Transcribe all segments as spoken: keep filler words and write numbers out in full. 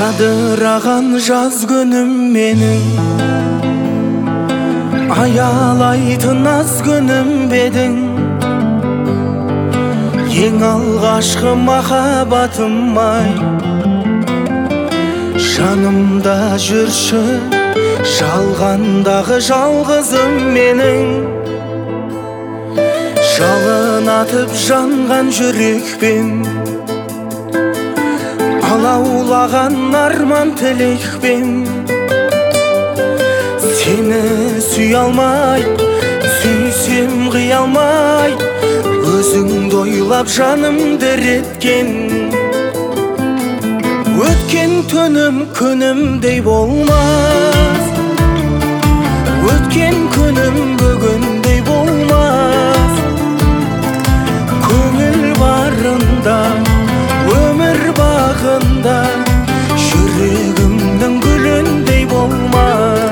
Жадыраған жаз күнім менің, аялайтын аз күнім бедің. Ең алғашқы махаббатым ай, жанымда жүрші, жалғандағы жалғызым менің. Жалын атып жанған жүрекпен, алаулаған арман тілекпен. Сені сүй алмай, сүйсем қия алмай, өзіңді ойлап жанымды реткен. Өткен түнім күнімдей болмас, өткен күнім бүгіндей болмас. Көңіл барында, өмір бағында, жүрегімнің гүліндей болмас.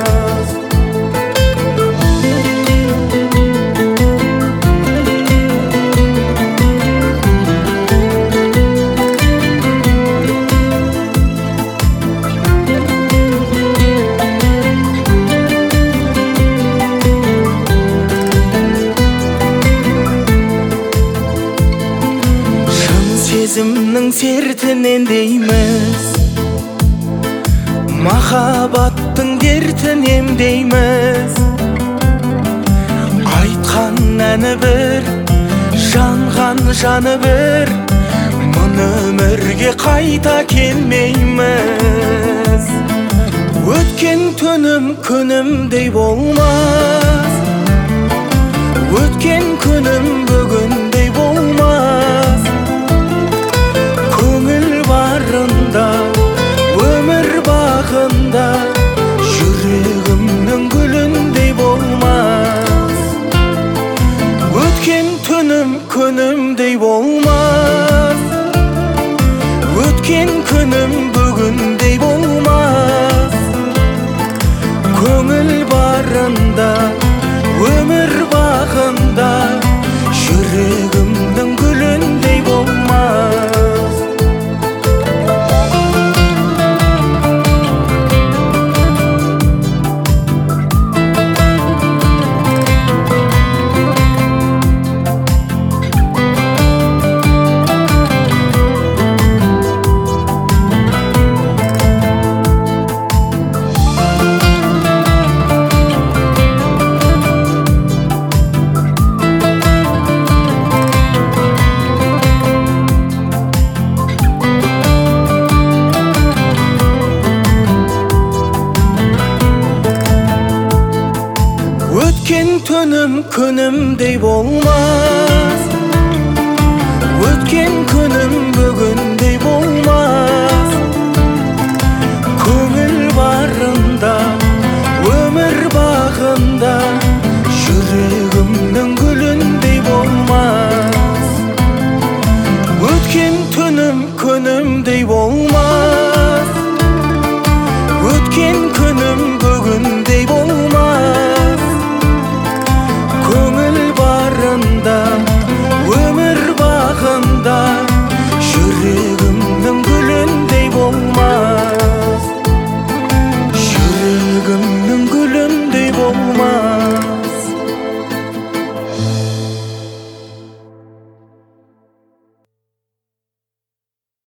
Сезімнің сертінен дейміз, махаббаттың дертінен дейміз. Айтқан әні бір, жанған жаны бір, мың өмірге қайта келмейміз. Өткен түнім күнімдей болмас, өткен күнім бүгіндей болмас. Өмір бағында, жүрегімнің гүліндей болмас. Өткен түнім күнімдей болмас, өткен күнім бүгіндей болмас. Көңіл барында, өмір бағында, жүрегімнің гүліндей болмас. Өткен түнім күнімдей болмас, өткен күнім бүгіндей болмас. Көңіл барында, өмір бағында, жүрегімнің гүліндей болмас. Өткен түнім күнімдей болмас, өткен күнім бүгіндей болмас. Көңіл барында, өмір бағында, жүрегімнің гүліндей болмас. Жүрегімнің гүліндей болмас.